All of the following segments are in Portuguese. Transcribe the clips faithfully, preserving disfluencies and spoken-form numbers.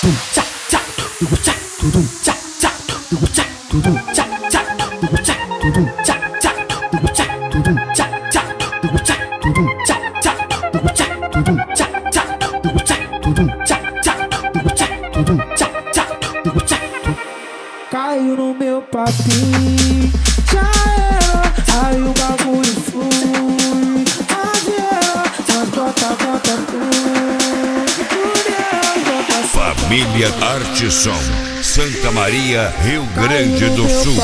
Caiu no meu papinho, já era, aí o bagulho flui. Avião, mas bota, bota tudo. Família Arte Som, Santa Maria, Rio Grande do Sul.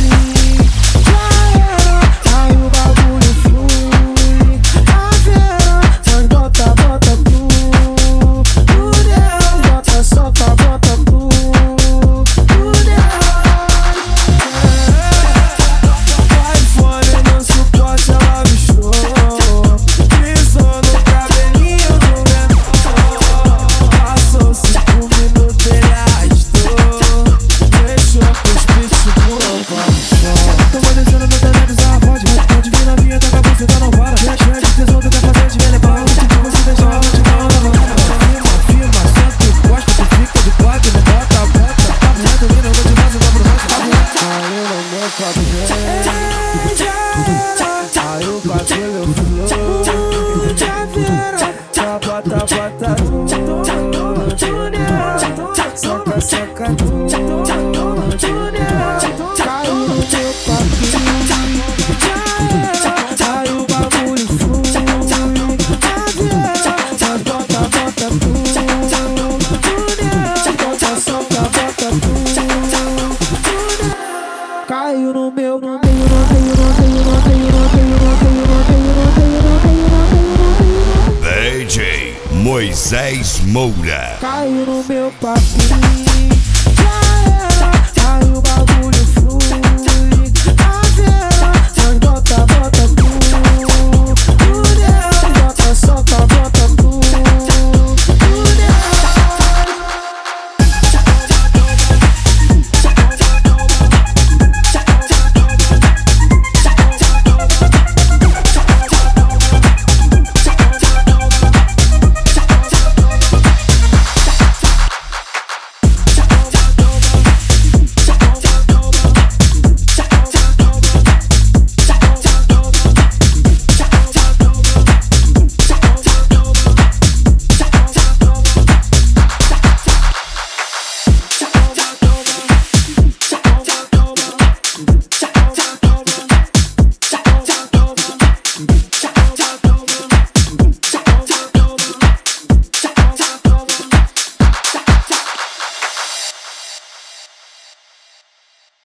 Caiu no meu, no meio, no meio, no meio, no meio, no meio, no meio, no meio, no meio, no meio, no meio. D J Moisés Moura. Caiu no meu papinho.